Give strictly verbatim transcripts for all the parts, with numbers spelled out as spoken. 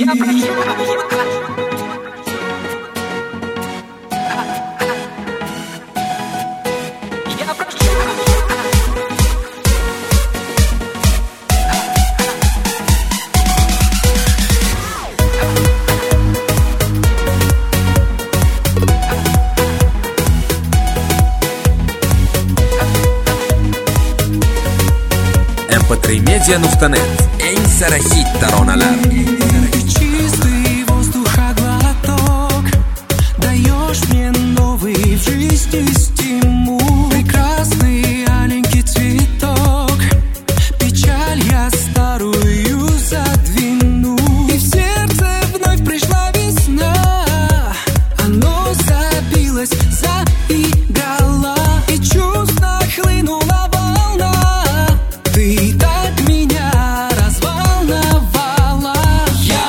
эм пэ три медиа нуқта нет. Eng sara hit taronalar. Чистый воздуха глоток, даешь мне новый в жизни стимул. Прекрасный аленький цветок, печаль я старую задвину. И в сердце вновь пришла весна, оно забилось, заиграло, и чувство хлынула волна. Ты так меня разволновала. Я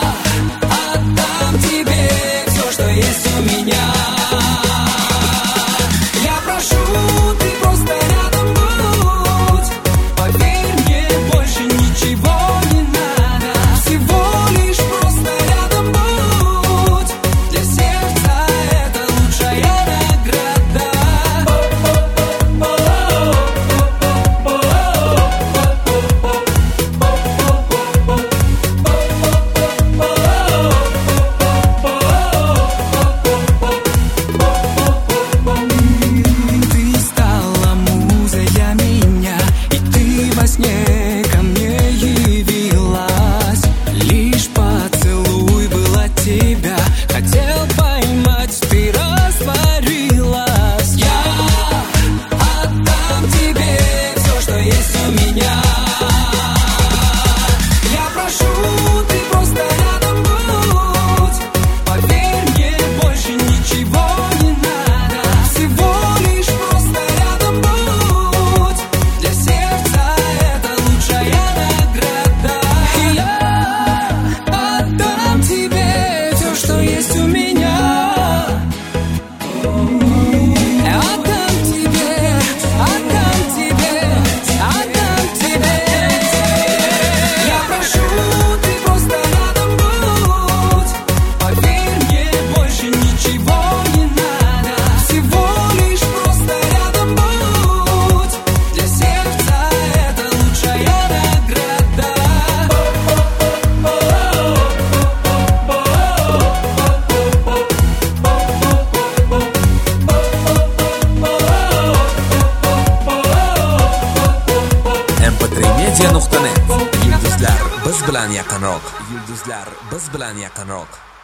отдам тебе все, что есть у меня. Я прошу, ты просто рядом будь. Поверь мне, больше ничего не надо. Всего лишь просто рядом будь. Для сердца это лучшая награда. Ты стала музой для меня, и ты во сне ко мне явилась. Лишь поцелуй был от тебя, хотел поймать, ты растворилась. Я отдам тебе все, что есть у меня. Я прошу, ты просто рядом будь. Поверь мне, больше ничего не надо. Всего лишь просто рядом будь. Для сердца это лучшая награда. Я отдам тебе все, что есть у меня. Отдам тебе, отдам тебе, отдам тебе. Я прошу, ты просто рядом будь. Поверь мне, больше ничего не надо. Всего лишь просто рядом будь. Для сердца это лучшая награда. эм пэ три медиа нуқта нет. Yulduzlar biz bilan yaqinroq. Yulduzlar biz bilan yaqinroq.